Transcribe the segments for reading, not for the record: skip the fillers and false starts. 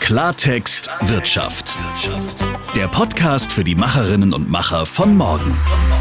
Klartext Wirtschaft. Der Podcast für die Macherinnen und Macher von morgen.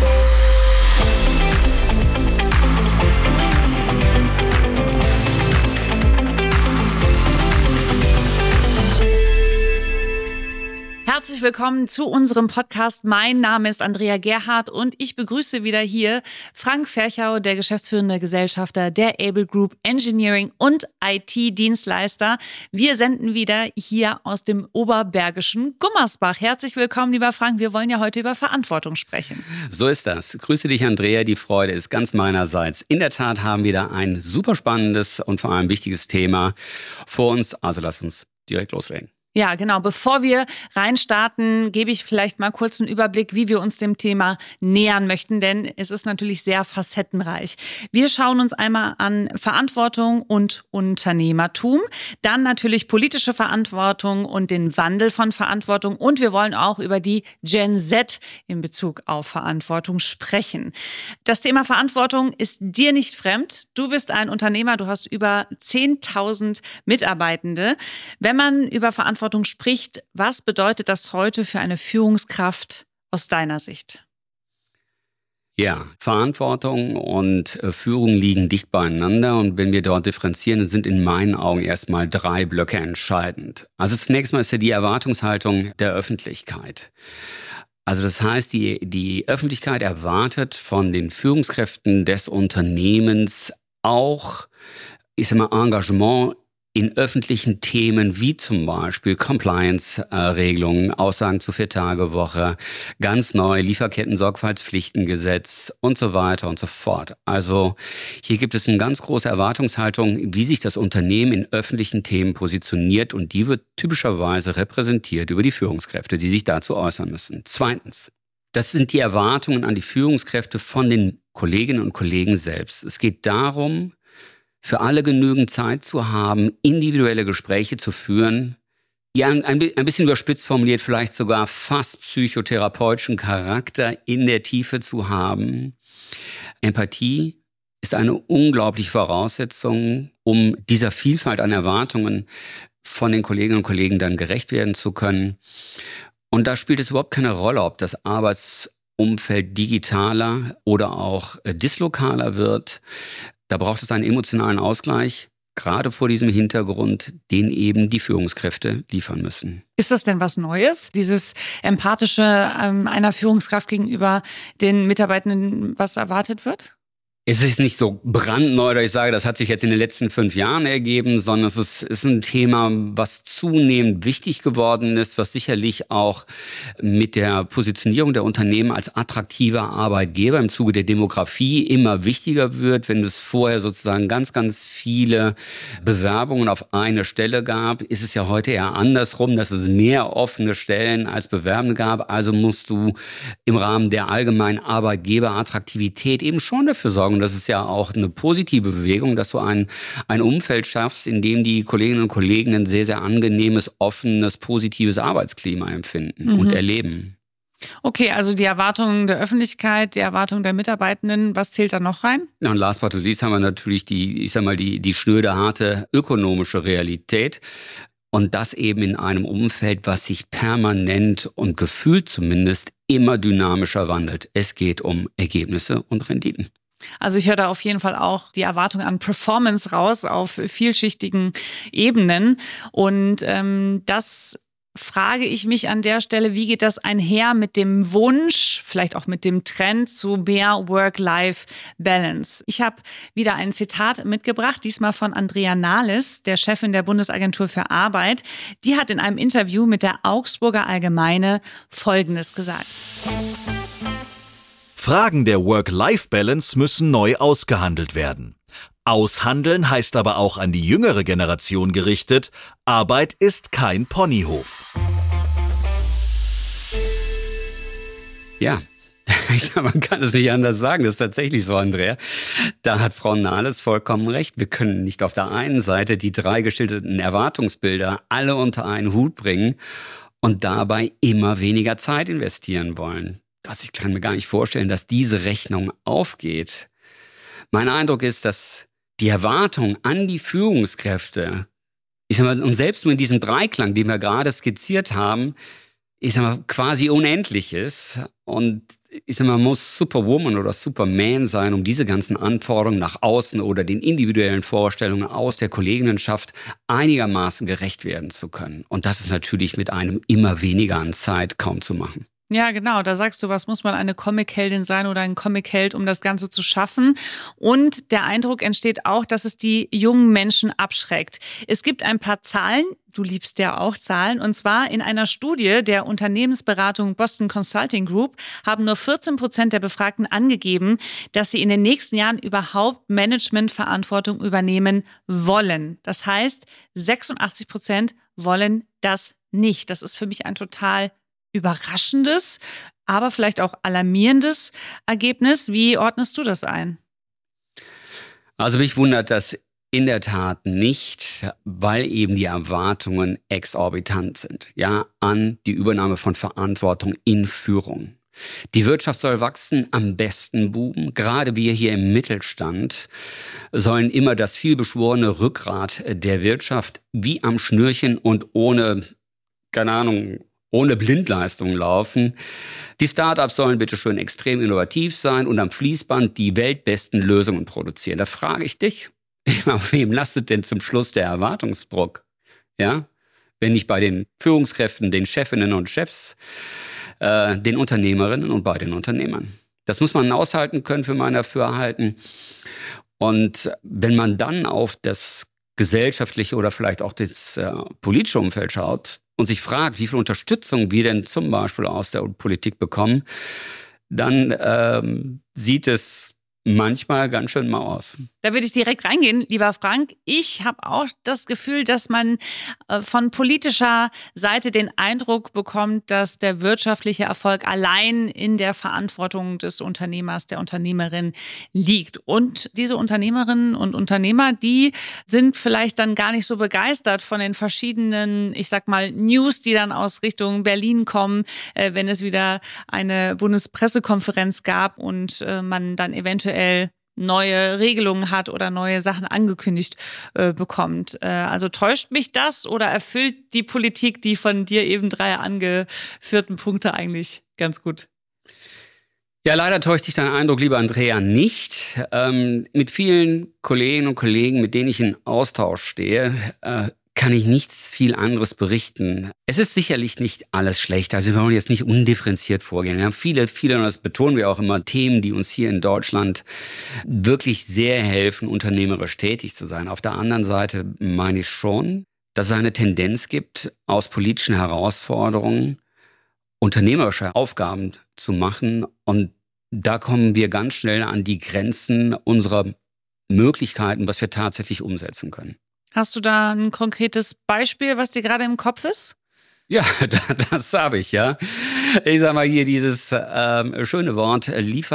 Herzlich willkommen zu unserem Podcast. Mein Name ist Andrea Gerhardt und ich begrüße wieder hier Frank Ferchau, der geschäftsführende Gesellschafter der Able Group Engineering und IT-Dienstleister. Wir senden wieder hier aus dem oberbergischen Gummersbach. Herzlich willkommen, lieber Frank. Wir wollen ja heute über Verantwortung sprechen. So ist das. Grüße dich, Andrea. Die Freude ist ganz meinerseits. In der Tat haben wir da ein super spannendes und vor allem wichtiges Thema vor uns. Also lass uns direkt loslegen. Ja, genau. Bevor wir reinstarten, gebe ich vielleicht mal kurz einen Überblick, wie wir uns dem Thema nähern möchten, denn es ist natürlich sehr facettenreich. Wir schauen uns einmal an Verantwortung und Unternehmertum, dann natürlich politische Verantwortung und den Wandel von Verantwortung und wir wollen auch über die Gen Z in Bezug auf Verantwortung sprechen. Das Thema Verantwortung ist dir nicht fremd. Du bist ein Unternehmer, du hast über 10.000 Mitarbeitende. Wenn man über Verantwortung spricht, was bedeutet das heute für eine Führungskraft aus deiner Sicht? Ja, Verantwortung und Führung liegen dicht beieinander und wenn wir dort differenzieren, dann sind in meinen Augen erstmal 3 Blöcke entscheidend. Also zunächst mal ist ja die Erwartungshaltung der Öffentlichkeit. Also das heißt, die Öffentlichkeit erwartet von den Führungskräften des Unternehmens auch, Engagement in öffentlichen Themen wie zum Beispiel Compliance-Regelungen, Aussagen zur 4-Tage-Woche, ganz neu Lieferketten-Sorgfaltspflichtengesetz und so weiter und so fort. Also hier gibt es eine ganz große Erwartungshaltung, wie sich das Unternehmen in öffentlichen Themen positioniert und die wird typischerweise repräsentiert über die Führungskräfte, die sich dazu äußern müssen. Zweitens, das sind die Erwartungen an die Führungskräfte von den Kolleginnen und Kollegen selbst. Es geht darum, für alle genügend Zeit zu haben, individuelle Gespräche zu führen, ja, ein bisschen überspitzt formuliert, vielleicht sogar fast psychotherapeutischen Charakter in der Tiefe zu haben. Empathie ist eine unglaubliche Voraussetzung, um dieser Vielfalt an Erwartungen von den Kolleginnen und Kollegen dann gerecht werden zu können. Und da spielt es überhaupt keine Rolle, ob das Arbeitsumfeld digitaler oder auch dislokaler wird. Da braucht es einen emotionalen Ausgleich, gerade vor diesem Hintergrund, den eben die Führungskräfte liefern müssen. Ist das denn was Neues, dieses Empathische einer Führungskraft gegenüber den Mitarbeitenden, was erwartet wird? Es ist nicht so brandneu, dass ich sage, das hat sich jetzt in den letzten 5 Jahren ergeben, sondern es ist ein Thema, was zunehmend wichtig geworden ist, was sicherlich auch mit der Positionierung der Unternehmen als attraktiver Arbeitgeber im Zuge der Demografie immer wichtiger wird. Wenn es vorher sozusagen ganz, ganz viele Bewerbungen auf eine Stelle gab, ist es ja heute eher andersrum, dass es mehr offene Stellen als Bewerbende gab. Also musst du im Rahmen der allgemeinen Arbeitgeberattraktivität eben schon dafür sorgen, das ist ja auch eine positive Bewegung, dass du ein Umfeld schaffst, in dem die Kolleginnen und Kollegen ein sehr, sehr angenehmes, offenes, positives Arbeitsklima empfinden und erleben. Okay, also die Erwartungen der Öffentlichkeit, die Erwartungen der Mitarbeitenden, was zählt da noch rein? Ja, und last but not least haben wir natürlich die schnöde, harte ökonomische Realität. Und das eben in einem Umfeld, was sich permanent und gefühlt zumindest immer dynamischer wandelt. Es geht um Ergebnisse und Renditen. Also ich höre da auf jeden Fall auch die Erwartung an Performance raus auf vielschichtigen Ebenen. Und das frage ich mich an der Stelle, wie geht das einher mit dem Wunsch, vielleicht auch mit dem Trend zu mehr Work-Life-Balance? Ich habe wieder ein Zitat mitgebracht, diesmal von Andrea Nahles, der Chefin der Bundesagentur für Arbeit. Die hat in einem Interview mit der Augsburger Allgemeine Folgendes gesagt. Fragen der Work-Life-Balance müssen neu ausgehandelt werden. Aushandeln heißt aber auch an die jüngere Generation gerichtet, Arbeit ist kein Ponyhof. Ja, ich sag, man kann es nicht anders sagen, das ist tatsächlich so, Andrea. Da hat Frau Nahles vollkommen recht. Wir können nicht auf der einen Seite die 3 geschilderten Erwartungsbilder alle unter einen Hut bringen und dabei immer weniger Zeit investieren wollen. Also ich kann mir gar nicht vorstellen, dass diese Rechnung aufgeht. Mein Eindruck ist, dass die Erwartung an die Führungskräfte Ich sag mal, und selbst nur in diesem Dreiklang, den wir gerade skizziert haben, ich sag mal, quasi unendlich ist. Und ich sag mal, man muss Superwoman oder Superman sein, um diese ganzen Anforderungen nach außen oder den individuellen Vorstellungen aus der Kolleginnenschaft einigermaßen gerecht werden zu können. Und das ist natürlich mit einem immer weniger an Zeit kaum zu machen. Ja, genau. Da sagst du, was muss man eine Comic-Heldin sein oder ein Comic-Held, um das Ganze zu schaffen? Und der Eindruck entsteht auch, dass es die jungen Menschen abschreckt. Es gibt ein paar Zahlen. Du liebst ja auch Zahlen. Und zwar in einer Studie der Unternehmensberatung Boston Consulting Group haben nur 14% der Befragten angegeben, dass sie in den nächsten Jahren überhaupt Managementverantwortung übernehmen wollen. Das heißt, 86% wollen das nicht. Das ist für mich ein total überraschendes, aber vielleicht auch alarmierendes Ergebnis. Wie ordnest du das ein? Also mich wundert das in der Tat nicht, weil eben die Erwartungen exorbitant sind, ja, an die Übernahme von Verantwortung in Führung. Die Wirtschaft soll wachsen, am besten boomen. Gerade wir hier im Mittelstand sollen immer das vielbeschworene Rückgrat der Wirtschaft wie am Schnürchen und ohne Blindleistung laufen. Die Startups sollen bitte schön extrem innovativ sein und am Fließband die weltbesten Lösungen produzieren. Da frage ich dich, auf wem lastet denn zum Schluss der Erwartungsdruck? Ja? Wenn nicht bei den Führungskräften, den Chefinnen und Chefs, den Unternehmerinnen und bei den Unternehmern. Das muss man aushalten können, für mein Dafürhalten. Und wenn man dann auf das gesellschaftliche oder vielleicht auch das politische Umfeld schaut und sich fragt, wie viel Unterstützung wir denn zum Beispiel aus der Politik bekommen, dann sieht es manchmal ganz schön mau aus. Da würde ich direkt reingehen, lieber Frank. Ich habe auch das Gefühl, dass man von politischer Seite den Eindruck bekommt, dass der wirtschaftliche Erfolg allein in der Verantwortung des Unternehmers, der Unternehmerin liegt. Und diese Unternehmerinnen und Unternehmer, die sind vielleicht dann gar nicht so begeistert von den verschiedenen, ich sag mal, News, die dann aus Richtung Berlin kommen, wenn es wieder eine Bundespressekonferenz gab und man dann eventuell neue Regelungen hat oder neue Sachen angekündigt bekommt. Also täuscht mich das oder erfüllt die Politik die von dir eben 3 angeführten Punkte eigentlich ganz gut? Ja, leider täuscht dich dein Eindruck, lieber Andrea, nicht. Mit vielen Kolleginnen und Kollegen, mit denen ich in Austausch stehe, kann ich nichts viel anderes berichten. Es ist sicherlich nicht alles schlecht. Also wir wollen jetzt nicht undifferenziert vorgehen. Wir haben viele, und das betonen wir auch immer, Themen, die uns hier in Deutschland wirklich sehr helfen, unternehmerisch tätig zu sein. Auf der anderen Seite meine ich schon, dass es eine Tendenz gibt, aus politischen Herausforderungen unternehmerische Aufgaben zu machen. Und da kommen wir ganz schnell an die Grenzen unserer Möglichkeiten, was wir tatsächlich umsetzen können. Hast du da ein konkretes Beispiel, was dir gerade im Kopf ist? Ja, das habe ich, ja. Ich sage mal hier dieses schöne Wort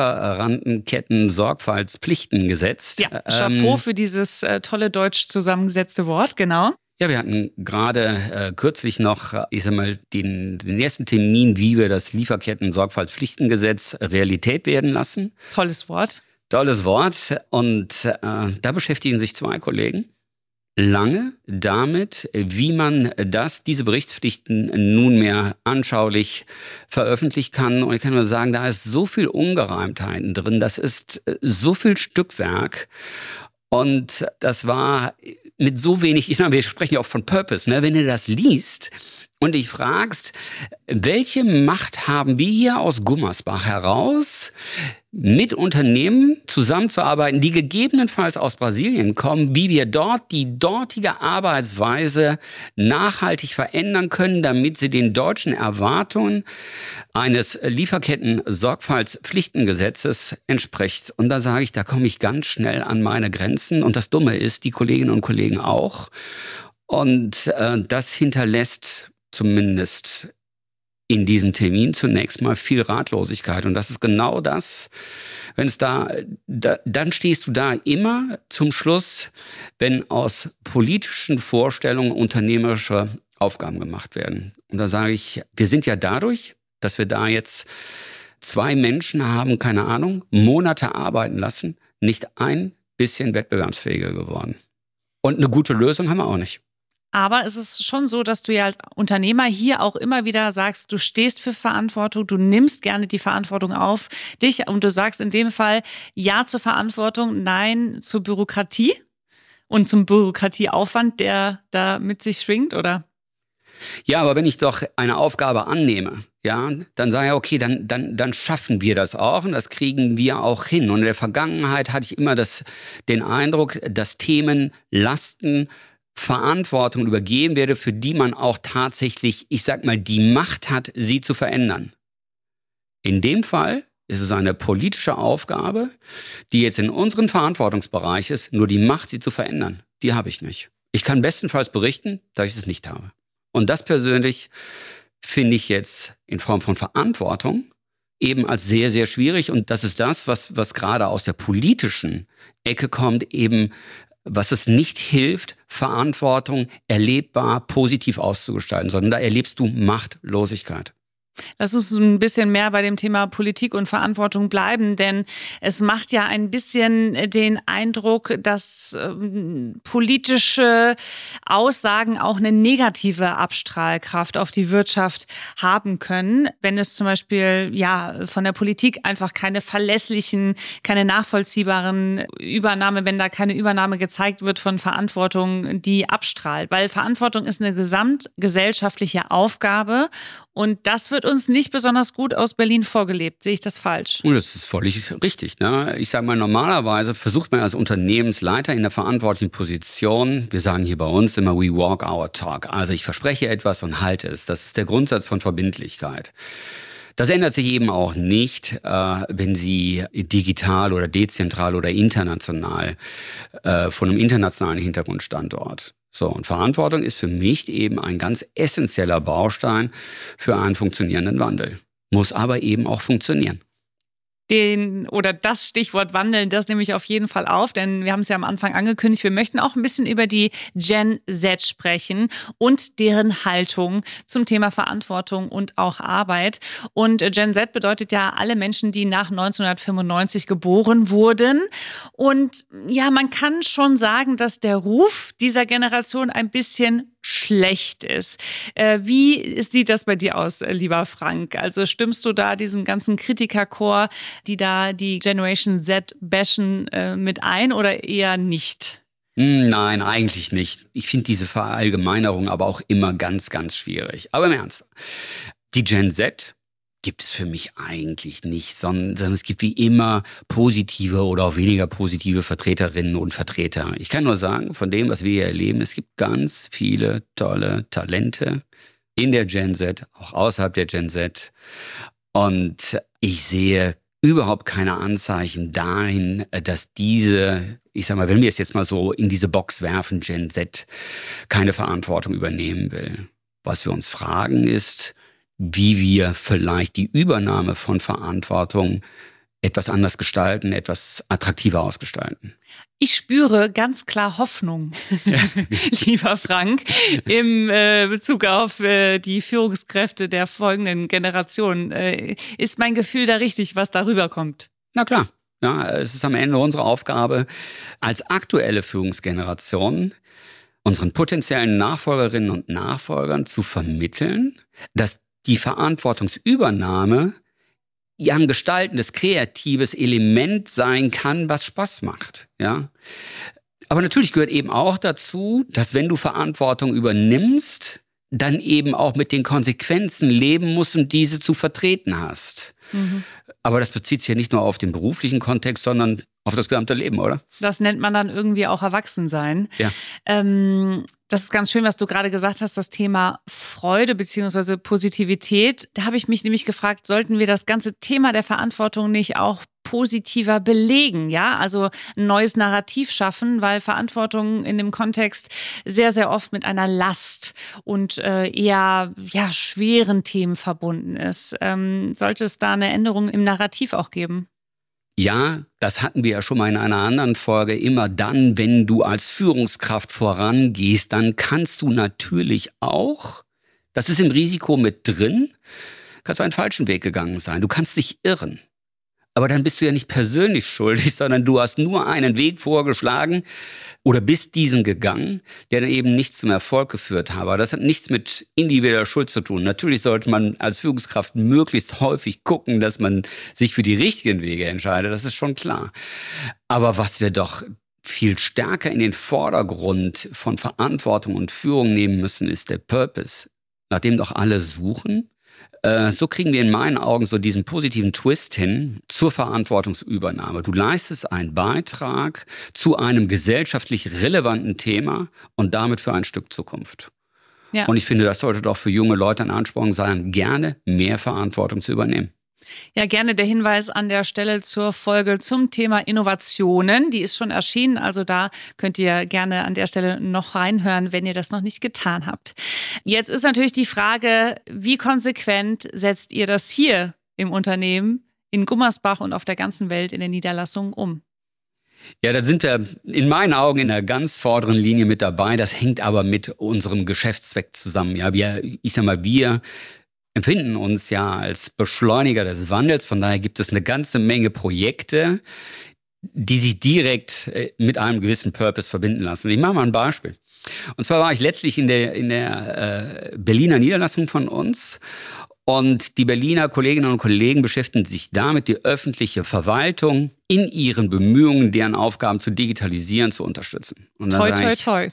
Lieferantenketten-Sorgfaltspflichtengesetz. Ja, Chapeau für dieses tolle deutsch zusammengesetzte Wort, genau. Ja, wir hatten gerade kürzlich noch, ich sag mal, den ersten Termin, wie wir das Lieferketten-Sorgfaltspflichtengesetz Realität werden lassen. Tolles Wort. Tolles Wort. Und da beschäftigen sich 2 Kollegen lange damit, wie man diese Berichtspflichten nunmehr anschaulich veröffentlichen kann. Und ich kann nur sagen, da ist so viel Ungereimtheiten drin, das ist so viel Stückwerk. Und das war mit so wenig, ich sage, wir sprechen ja auch von Purpose, ne? Wenn du das liest und dich fragst, welche Macht haben wir hier aus Gummersbach heraus, mit Unternehmen zusammenzuarbeiten, die gegebenenfalls aus Brasilien kommen, wie wir dort die dortige Arbeitsweise nachhaltig verändern können, damit sie den deutschen Erwartungen eines Lieferketten-Sorgfaltspflichtengesetzes entspricht. Und da sage ich, da komme ich ganz schnell an meine Grenzen. Und das Dumme ist, die Kolleginnen und Kollegen auch. Und das hinterlässt zumindest in diesem Termin zunächst mal viel Ratlosigkeit. Und das ist genau das, wenn es dann stehst du da immer zum Schluss, wenn aus politischen Vorstellungen unternehmerische Aufgaben gemacht werden. Und da sage ich, wir sind ja dadurch, dass wir da jetzt 2 Menschen haben, keine Ahnung, Monate arbeiten lassen, nicht ein bisschen wettbewerbsfähiger geworden. Und eine gute Lösung haben wir auch nicht. Aber es ist schon so, dass du ja als Unternehmer hier auch immer wieder sagst, du stehst für Verantwortung, du nimmst gerne die Verantwortung auf dich und du sagst in dem Fall Ja zur Verantwortung, Nein zur Bürokratie und zum Bürokratieaufwand, der da mit sich schwingt, oder? Ja, aber wenn ich doch eine Aufgabe annehme, ja, dann sage ich, okay, dann schaffen wir das auch und das kriegen wir auch hin. Und in der Vergangenheit hatte ich immer den Eindruck, dass Themen, Lasten, Verantwortung übergeben werde, für die man auch tatsächlich, ich sag mal, die Macht hat, sie zu verändern. In dem Fall ist es eine politische Aufgabe, die jetzt in unserem Verantwortungsbereich ist, nur die Macht, sie zu verändern. Die habe ich nicht. Ich kann bestenfalls berichten, dass ich es nicht habe. Und das persönlich finde ich jetzt in Form von Verantwortung eben als sehr, sehr schwierig. Und das ist das, was gerade aus der politischen Ecke kommt, eben was es nicht hilft, Verantwortung erlebbar positiv auszugestalten, sondern da erlebst du Machtlosigkeit. Lass uns ein bisschen mehr bei dem Thema Politik und Verantwortung bleiben, denn es macht ja ein bisschen den Eindruck, dass politische Aussagen auch eine negative Abstrahlkraft auf die Wirtschaft haben können, wenn es zum Beispiel von der Politik einfach keine verlässlichen, keine nachvollziehbaren Übernahme, wenn da keine Übernahme gezeigt wird von Verantwortung, die abstrahlt, weil Verantwortung ist eine gesamtgesellschaftliche Aufgabe und das wird uns nicht besonders gut aus Berlin vorgelebt. Sehe ich das falsch? Und das ist völlig richtig. Ne? Ich sage mal, normalerweise versucht man als Unternehmensleiter in der verantwortlichen Position, wir sagen hier bei uns immer, we walk our talk. Also ich verspreche etwas und halte es. Das ist der Grundsatz von Verbindlichkeit. Das ändert sich eben auch nicht, wenn Sie digital oder dezentral oder international von einem internationalen Hintergrundstandort. So, und Verantwortung ist für mich eben ein ganz essentieller Baustein für einen funktionierenden Wandel. Muss aber eben auch funktionieren. Das Stichwort Wandeln, das nehme ich auf jeden Fall auf, denn wir haben es ja am Anfang angekündigt, wir möchten auch ein bisschen über die Gen Z sprechen und deren Haltung zum Thema Verantwortung und auch Arbeit. Und Gen Z bedeutet ja alle Menschen, die nach 1995 geboren wurden. Und ja, man kann schon sagen, dass der Ruf dieser Generation ein bisschen schlecht ist. Wie sieht das bei dir aus, lieber Frank? Also stimmst du da diesem ganzen Kritikerchor, die da die Generation Z bashen, mit ein oder eher nicht? Nein, eigentlich nicht. Ich finde diese Verallgemeinerung aber auch immer ganz, ganz schwierig. Aber im Ernst, die Gen Z gibt es für mich eigentlich nicht, sondern es gibt wie immer positive oder auch weniger positive Vertreterinnen und Vertreter. Ich kann nur sagen, von dem, was wir hier erleben, es gibt ganz viele tolle Talente in der Gen Z, auch außerhalb der Gen Z. Und ich sehe überhaupt keine Anzeichen dahin, dass diese, ich sag mal, wenn wir es jetzt mal so in diese Box werfen, Gen Z keine Verantwortung übernehmen will. Was wir uns fragen ist, wie wir vielleicht die Übernahme von Verantwortung etwas anders gestalten, etwas attraktiver ausgestalten. Ich spüre ganz klar Hoffnung, lieber Frank, im Bezug auf die Führungskräfte der folgenden Generation. Ist mein Gefühl da richtig, was darüber kommt? Na klar. Ja, es ist am Ende unsere Aufgabe, als aktuelle Führungsgeneration unseren potenziellen Nachfolgerinnen und Nachfolgern zu vermitteln, dass die Verantwortungsübernahme ja ein gestaltendes, kreatives Element sein kann, was Spaß macht. Ja? Aber natürlich gehört eben auch dazu, dass wenn du Verantwortung übernimmst, dann eben auch mit den Konsequenzen leben musst und diese zu vertreten hast. Mhm. Aber das bezieht sich ja nicht nur auf den beruflichen Kontext, sondern auf das gesamte Leben, oder? Das nennt man dann irgendwie auch Erwachsensein. Ja. Das ist ganz schön, was du gerade gesagt hast, das Thema Freude bzw. Positivität. Da habe ich mich nämlich gefragt, sollten wir das ganze Thema der Verantwortung nicht auch positiver belegen, ja? Also ein neues Narrativ schaffen, weil Verantwortung in dem Kontext sehr, sehr oft mit einer Last und eher schweren Themen verbunden ist. Sollte es da eine Änderung im Narrativ auch geben? Ja, das hatten wir ja schon mal in einer anderen Folge. Immer dann, wenn du als Führungskraft vorangehst, dann kannst du natürlich auch, das ist im Risiko mit drin, kannst du einen falschen Weg gegangen sein. Du kannst dich irren. Aber dann bist du ja nicht persönlich schuldig, sondern du hast nur einen Weg vorgeschlagen oder bist diesen gegangen, der dann eben nicht zum Erfolg geführt hat. Aber das hat nichts mit individueller Schuld zu tun. Natürlich sollte man als Führungskraft möglichst häufig gucken, dass man sich für die richtigen Wege entscheidet. Das ist schon klar. Aber was wir doch viel stärker in den Vordergrund von Verantwortung und Führung nehmen müssen, ist der Purpose, nach dem doch alle suchen. So kriegen wir in meinen Augen so diesen positiven Twist hin zur Verantwortungsübernahme. Du leistest einen Beitrag zu einem gesellschaftlich relevanten Thema und damit für ein Stück Zukunft. Ja. Und ich finde, das sollte doch für junge Leute ein Ansporn sein, gerne mehr Verantwortung zu übernehmen. Ja, gerne der Hinweis an der Stelle zur Folge zum Thema Innovationen. Die ist schon erschienen, also da könnt ihr gerne an der Stelle noch reinhören, wenn ihr das noch nicht getan habt. Jetzt ist natürlich die Frage, wie konsequent setzt ihr das hier im Unternehmen, in Gummersbach und auf der ganzen Welt in den Niederlassungen um? Ja, da sind wir in meinen Augen in der ganz vorderen Linie mit dabei. Das hängt aber mit unserem Geschäftszweck zusammen. Ja, wir empfinden uns ja als Beschleuniger des Wandels. Von daher gibt es eine ganze Menge Projekte, die sich direkt mit einem gewissen Purpose verbinden lassen. Ich mache mal ein Beispiel. Und zwar war ich letztlich in der Berliner Niederlassung von uns. Und die Berliner Kolleginnen und Kollegen beschäftigen sich damit, die öffentliche Verwaltung in ihren Bemühungen, deren Aufgaben zu digitalisieren, zu unterstützen. Und toi, toi, toi.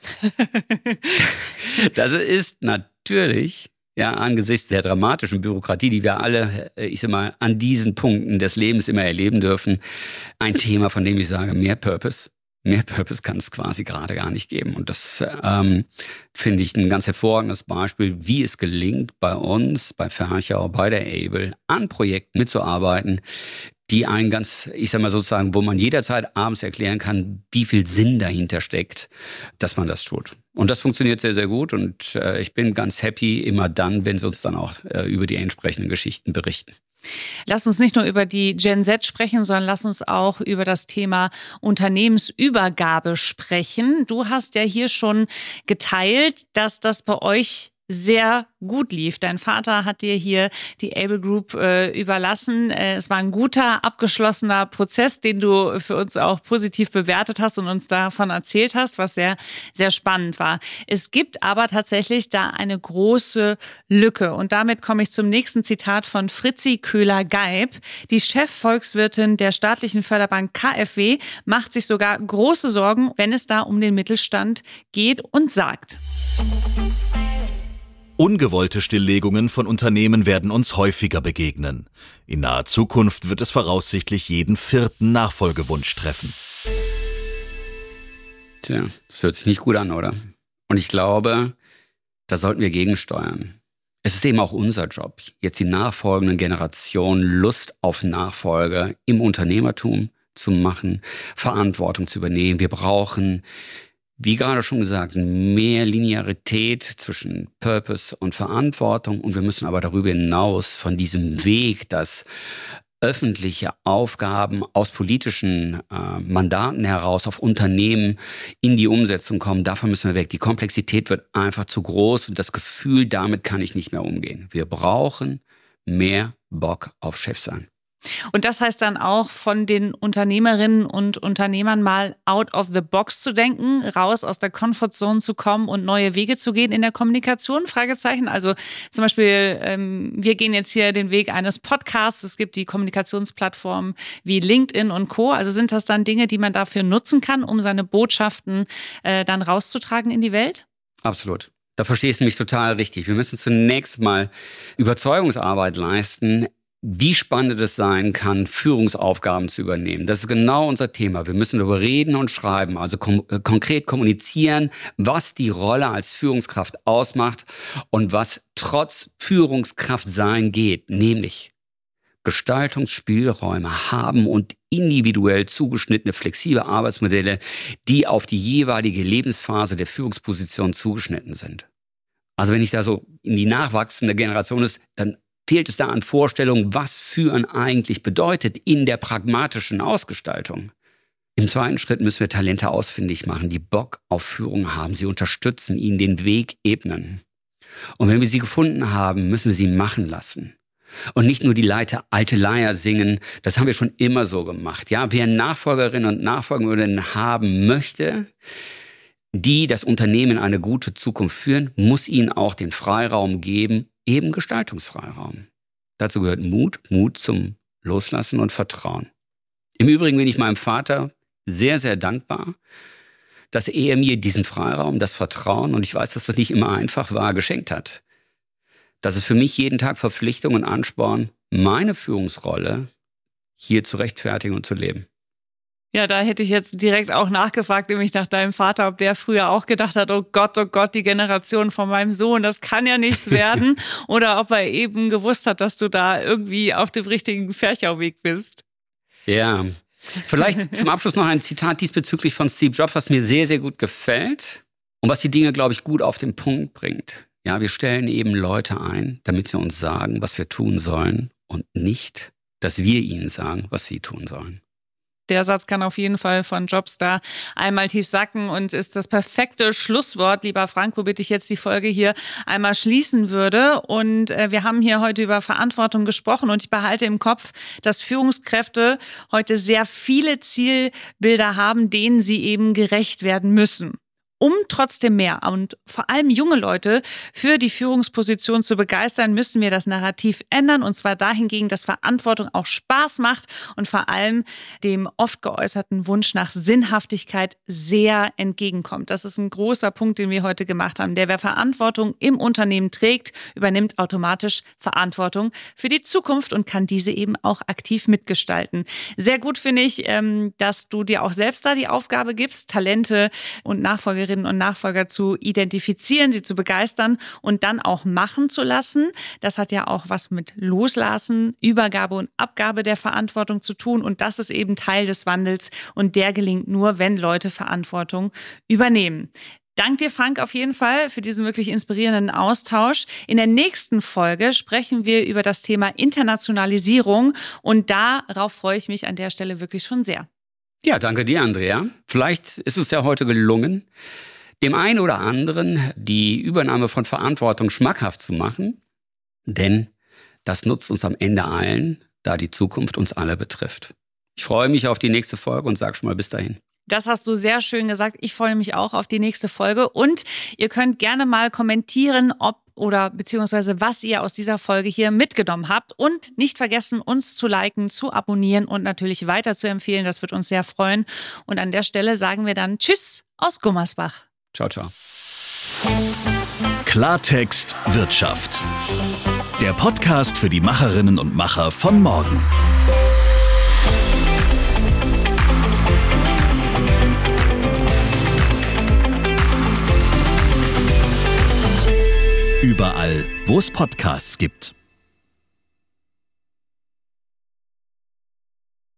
Das ist natürlich, ja, angesichts der dramatischen Bürokratie, die wir alle, an diesen Punkten des Lebens immer erleben dürfen, ein Thema, von dem ich sage, mehr Purpose kann es quasi gerade gar nicht geben. Und das finde ich ein ganz hervorragendes Beispiel, wie es gelingt, bei uns, bei Ferchau, bei der Able, an Projekten mitzuarbeiten, die einen wo man jederzeit abends erklären kann, wie viel Sinn dahinter steckt, dass man das tut. Und das funktioniert sehr, sehr gut. Und ich bin ganz happy immer dann, wenn sie uns dann auch über die entsprechenden Geschichten berichten. Lass uns nicht nur über die Gen Z sprechen, sondern lass uns auch über das Thema Unternehmensübergabe sprechen. Du hast ja hier schon geteilt, dass das bei euch sehr gut lief. Dein Vater hat dir hier die Able Group überlassen. Es war ein guter, abgeschlossener Prozess, den du für uns auch positiv bewertet hast und uns davon erzählt hast, was sehr, sehr spannend war. Es gibt aber tatsächlich da eine große Lücke. Und damit komme ich zum nächsten Zitat von Fritzi Köhler-Geib. Die Chefvolkswirtin der staatlichen Förderbank KfW macht sich sogar große Sorgen, wenn es da um den Mittelstand geht und sagt: Ungewollte Stilllegungen von Unternehmen werden uns häufiger begegnen. In naher Zukunft wird es voraussichtlich jeden 4. Nachfolgewunsch treffen. Tja, das hört sich nicht gut an, oder? Und ich glaube, da sollten wir gegensteuern. Es ist eben auch unser Job, jetzt die nachfolgenden Generationen Lust auf Nachfolge im Unternehmertum zu machen, Verantwortung zu übernehmen. Wir brauchen, wie gerade schon gesagt, mehr Linearität zwischen Purpose und Verantwortung. Und wir müssen aber darüber hinaus von diesem Weg, dass öffentliche Aufgaben aus politischen Mandaten heraus auf Unternehmen in die Umsetzung kommen, davon müssen wir weg. Die Komplexität wird einfach zu groß und das Gefühl, damit kann ich nicht mehr umgehen. Wir brauchen mehr Bock auf Chefsein. Und das heißt dann auch, von den Unternehmerinnen und Unternehmern mal out of the box zu denken, raus aus der Comfortzone zu kommen und neue Wege zu gehen in der Kommunikation? Fragezeichen. Also zum Beispiel, wir gehen jetzt hier den Weg eines Podcasts. Es gibt die Kommunikationsplattformen wie LinkedIn und Co. Also sind das dann Dinge, die man dafür nutzen kann, um seine Botschaften dann rauszutragen in die Welt? Absolut. Da verstehst du mich total richtig. Wir müssen zunächst mal Überzeugungsarbeit leisten, wie spannend es sein kann, Führungsaufgaben zu übernehmen. Das ist genau unser Thema. Wir müssen darüber reden und schreiben, also konkret kommunizieren, was die Rolle als Führungskraft ausmacht und was trotz Führungskraft sein geht, nämlich Gestaltungsspielräume haben und individuell zugeschnittene, flexible Arbeitsmodelle, die auf die jeweilige Lebensphase der Führungsposition zugeschnitten sind. Also wenn ich da so in die nachwachsende Generation ist, dann fehlt es da an Vorstellungen, was Führen eigentlich bedeutet in der pragmatischen Ausgestaltung. Im zweiten Schritt müssen wir Talente ausfindig machen, die Bock auf Führung haben, sie unterstützen, ihnen den Weg ebnen. Und wenn wir sie gefunden haben, müssen wir sie machen lassen. Und nicht nur die alte Leier singen, das haben wir schon immer so gemacht. Ja, wer Nachfolgerinnen und Nachfolgerinnen haben möchte, die das Unternehmen in eine gute Zukunft führen, muss ihnen auch den Freiraum geben, eben Gestaltungsfreiraum. Dazu gehört Mut zum Loslassen und Vertrauen. Im Übrigen bin ich meinem Vater sehr, sehr dankbar, dass er mir diesen Freiraum, das Vertrauen, und ich weiß, dass das nicht immer einfach war, geschenkt hat. Das ist für mich jeden Tag Verpflichtung und Ansporn, meine Führungsrolle hier zu rechtfertigen und zu leben. Ja, da hätte ich jetzt direkt auch nachgefragt, nämlich nach deinem Vater, ob der früher auch gedacht hat, oh Gott, die Generation von meinem Sohn, das kann ja nichts werden. Oder ob er eben gewusst hat, dass du da irgendwie auf dem richtigen Ferchauweg bist. Ja, vielleicht zum Abschluss noch ein Zitat diesbezüglich von Steve Jobs, was mir sehr, sehr gut gefällt und was die Dinge, glaube ich, gut auf den Punkt bringt. Ja, wir stellen eben Leute ein, damit sie uns sagen, was wir tun sollen und nicht, dass wir ihnen sagen, was sie tun sollen. Der Satz kann auf jeden Fall von Jobs da einmal tief sacken und ist das perfekte Schlusswort, lieber Frank, womit ich jetzt die Folge hier einmal schließen würde. Und wir haben hier heute über Verantwortung gesprochen und ich behalte im Kopf, dass Führungskräfte heute sehr viele Zielbilder haben, denen sie eben gerecht werden müssen. Um trotzdem mehr und vor allem junge Leute für die Führungsposition zu begeistern, müssen wir das Narrativ ändern, und zwar dahingegen, dass Verantwortung auch Spaß macht und vor allem dem oft geäußerten Wunsch nach Sinnhaftigkeit sehr entgegenkommt. Das ist ein großer Punkt, den wir heute gemacht haben. Wer Verantwortung im Unternehmen trägt, übernimmt automatisch Verantwortung für die Zukunft und kann diese eben auch aktiv mitgestalten. Sehr gut finde ich, dass du dir auch selbst da die Aufgabe gibst, Talente und Nachfolgerinnen und Nachfolger zu identifizieren, sie zu begeistern und dann auch machen zu lassen. Das hat ja auch was mit Loslassen, Übergabe und Abgabe der Verantwortung zu tun. Und das ist eben Teil des Wandels. Und der gelingt nur, wenn Leute Verantwortung übernehmen. Dank dir, Frank, auf jeden Fall für diesen wirklich inspirierenden Austausch. In der nächsten Folge sprechen wir über das Thema Internationalisierung. Und darauf freue ich mich an der Stelle wirklich schon sehr. Ja, danke dir, Andrea. Vielleicht ist es ja heute gelungen, dem einen oder anderen die Übernahme von Verantwortung schmackhaft zu machen. Denn das nutzt uns am Ende allen, da die Zukunft uns alle betrifft. Ich freue mich auf die nächste Folge und sage schon mal bis dahin. Das hast du sehr schön gesagt. Ich freue mich auch auf die nächste Folge. Und ihr könnt gerne mal kommentieren, ob oder beziehungsweise was ihr aus dieser Folge hier mitgenommen habt. Und nicht vergessen, uns zu liken, zu abonnieren und natürlich weiter zu empfehlen. Das wird uns sehr freuen. Und an der Stelle sagen wir dann Tschüss aus Gummersbach. Ciao, ciao. Klartext Wirtschaft. Der Podcast für die Macherinnen und Macher von morgen. Überall, wo es Podcasts gibt.